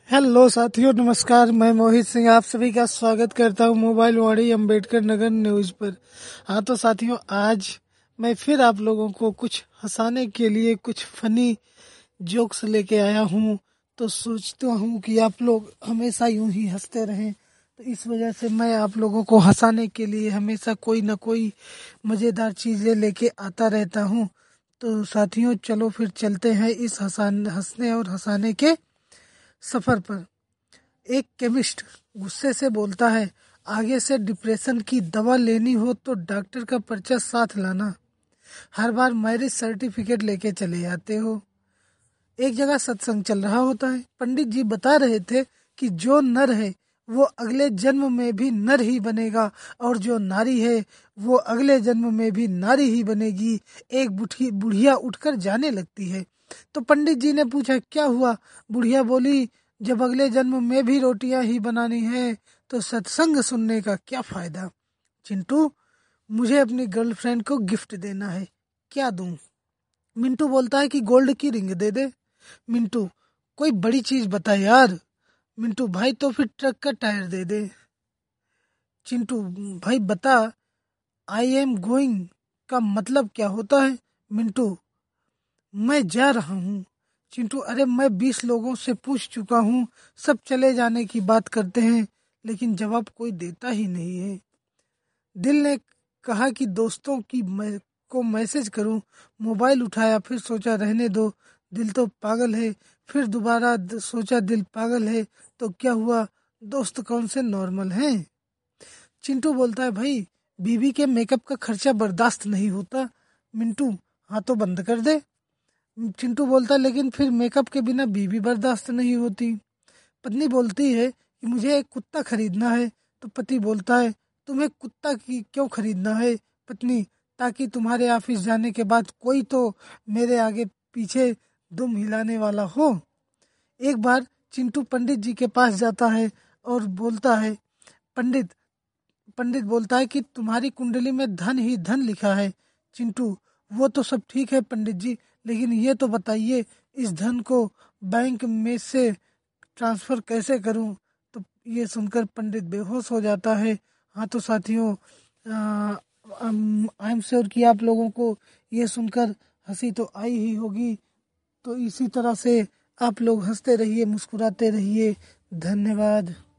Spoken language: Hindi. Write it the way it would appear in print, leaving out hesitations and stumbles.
हेलो साथियों, नमस्कार। मैं मोहित सिंह आप सभी का स्वागत करता हूं मोबाइल वाड़ी अंबेडकर नगर न्यूज पर। हाँ तो साथियों, आज मैं फिर आप लोगों को कुछ हंसाने के लिए कुछ फनी जोक्स लेके आया हूं। तो सोचता हूं कि आप लोग हमेशा यूं ही हंसते रहें, तो इस वजह से मैं आप लोगों को हंसाने के लिए हमेशा कोई ना कोई मज़ेदार चीज़ें लेके आता रहता हूं। तो साथियों, चलो फिर चलते हैं इस हंसने और हंसाने के सफर पर। एक केमिस्ट गुस्से से बोलता है, आगे से डिप्रेशन की दवा लेनी हो तो डॉक्टर का पर्चा साथ लाना, हर बार मैरिज सर्टिफिकेट लेके चले आते हो। एक जगह सत्संग चल रहा होता है। पंडित जी बता रहे थे कि जो नर है वो अगले जन्म में भी नर ही बनेगा, और जो नारी है वो अगले जन्म में भी नारी ही बनेगी। एक बुढ़िया उठकर जाने लगती है। तो पंडित जी ने पूछा, क्या हुआ? बुढ़िया बोली, जब अगले जन्म में भी रोटियां ही बनानी है तो सत्संग सुनने का क्या फायदा। चिंटू, मुझे अपनी गर्लफ्रेंड को गिफ्ट देना है, क्या दूं? मिंटू बोलता है कि गोल्ड की रिंग दे दे। मिंटू, कोई बड़ी चीज बता यार। मिंटू, भाई तो फिर ट्रक का टायर दे दे। चिंटू, भाई बता, आई एम गोइंग का मतलब क्या होता है? मिंटू, मैं जा रहा हूँ। चिंटू, अरे मैं 20 लोगों से पूछ चुका हूँ, सब चले जाने की बात करते हैं, लेकिन जवाब कोई देता ही नहीं है। दिल ने कहा कि दोस्तों की को मैसेज करूं। मोबाइल उठाया, फिर सोचा रहने दो, दिल तो पागल है। फिर दोबारा सोचा दिल पागल है तो क्या हुआ, दोस्त कौन से नॉर्मल हैं। चिंटू बोलता है, भाई बीवी के मेकअप का खर्चा बर्दाश्त नहीं होता। मिंटू, हाँ तो बंद कर दे। चिंटू बोलता है, लेकिन फिर मेकअप के बिना बीवी बर्दाश्त नहीं होती। पत्नी बोलती है कि मुझे एक कुत्ता खरीदना है। तो पति बोलता है, तुम्हें कुत्ता की क्यों खरीदना है? पत्नी, ताकि तुम्हारे ऑफिस जाने के बाद कोई तो मेरे आगे पीछे दुम हिलाने वाला हो। एक बार चिंटू पंडित जी के पास जाता है और बोलता है, पंडित पंडित बोलता है कि तुम्हारी कुंडली में धन ही धन लिखा है। चिंटू, वो तो सब ठीक है पंडित जी, लेकिन ये तो बताइए इस धन को बैंक में से ट्रांसफर कैसे करूं? तो ये सुनकर पंडित बेहोश हो जाता है। हाँ तो साथियों, आई एम श्योर कि आप लोगों को ये सुनकर हंसी तो आई ही होगी। तो इसी तरह से आप लोग हंसते रहिए, मुस्कुराते रहिए। धन्यवाद।